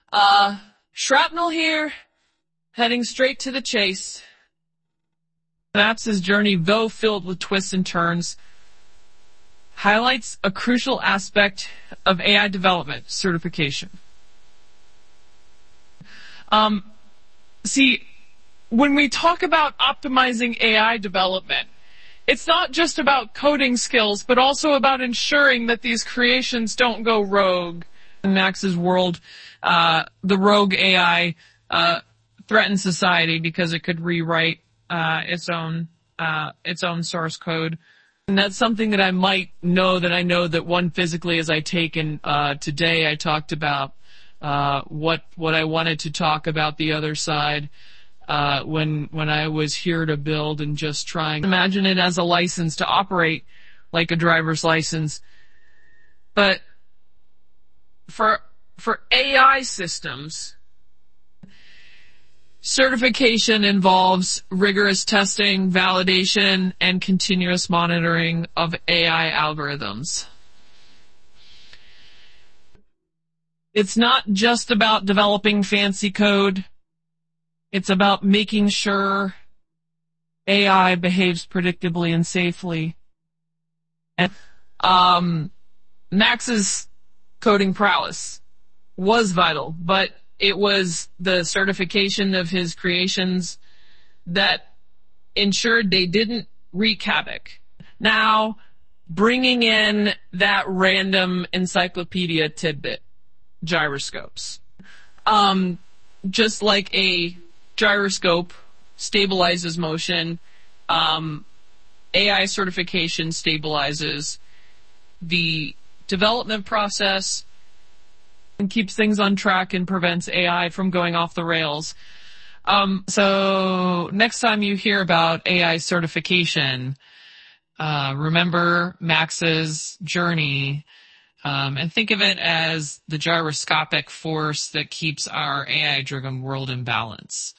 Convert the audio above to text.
Shrapnel here, heading straight to the chase. Max's journey, though filled with twists and turns, highlights a crucial aspect of AI development, certification. See, when we talk about optimizing AI development, it's not just about coding skills, but also about ensuring that these creations don't go rogue. In Max's world, the rogue AI threatens society because it could rewrite its own source code. And that's something that I might know that I know that one physically as I take. And today I talked about what I wanted to talk about the other side when I was here to build and just trying. Imagine it as a license to operate like a driver's license. But for AI systems, certification involves rigorous testing, validation, and continuous monitoring of AI algorithms. It's not just about developing fancy code. It's about making sure AI behaves predictably and safely. And Max's coding prowess was vital, but it was the certification of his creations that ensured they didn't wreak havoc. Now, bringing in that random encyclopedia tidbit, gyroscopes. Just like a gyroscope stabilizes motion, AI certification stabilizes the development process and keeps things on track and prevents AI from going off the rails. So next time you hear about AI certification, remember Max's journey, and think of it as the gyroscopic force that keeps our AI-driven world in balance.